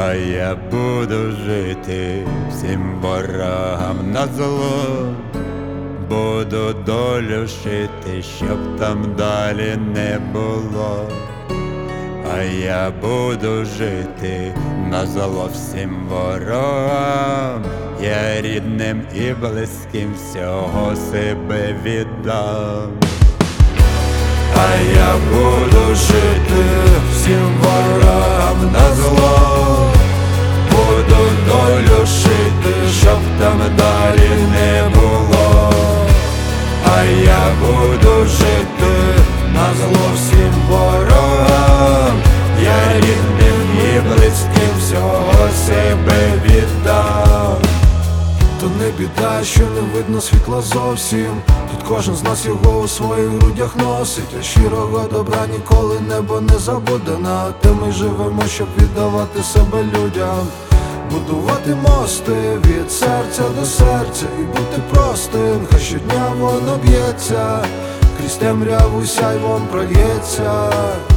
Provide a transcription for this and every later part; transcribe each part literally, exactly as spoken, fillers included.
А я буду жити всім ворогам на зло, буду долю шити, щоб там далі не було. А я буду жити на зло всім ворогам, я рідним і близьким всього себе віддам. А я буду жити всім ворогам на зло, буду долю шити, щоб там далі не було. А я буду жити на зло всім ворогам, я рідним і близьким всього себе віддам. То не біда, що не видно світла зовсім. Тут кожен з нас його у своїх грудях носить. А щирого добра ніколи небо не забуде. На те ми живемо, щоб віддавати себе людям, будувати мости від серця до серця і бути простим. Хай щодня воно б'ється, крізь темряву сяйвом прольється.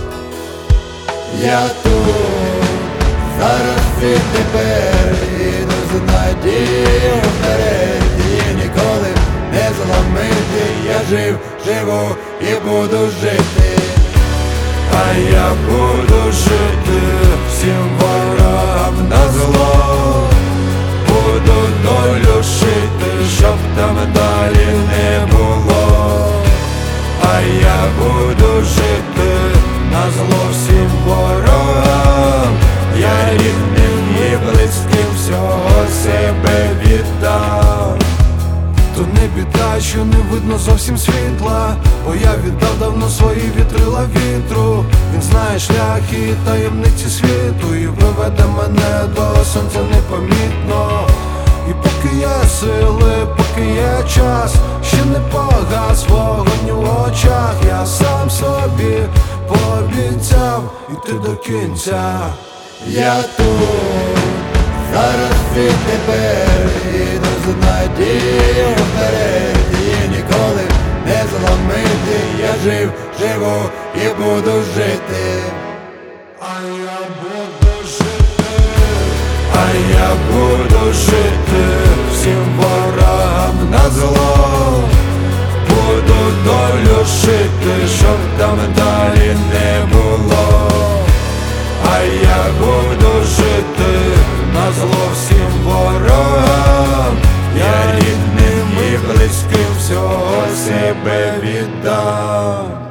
Я тут, зараз і тепер, іду з надією вперед, і ніколи не зламити. Я жив, живу і буду жити. А я буду жити всім ворогам на зло, буду долю шити, щоб там далі не було. А я буду жити на зло всім ворогам, я рідним і близьким всього себе віддам. То не біда, що не видно зовсім світла, бо я віддав давно свої вітрила вітру. Він знає шляхи і таємниці світу, і приведе мене до сонця непомітно. І поки є сили, поки є час, ще не погас вогонь у очах. Я сам собі пообіцяв іти до кінця. Я тут, зараз і тепер, іду з надією вперед, і ніколи не зламити. Я жив, живу і буду жити. А я буду жити, А я буду жити всім ворогам на зло, буду долю шити, щоб там далі не було. А я буду жити на зло всім ворогам, я рідним і близьким всього себе віддам.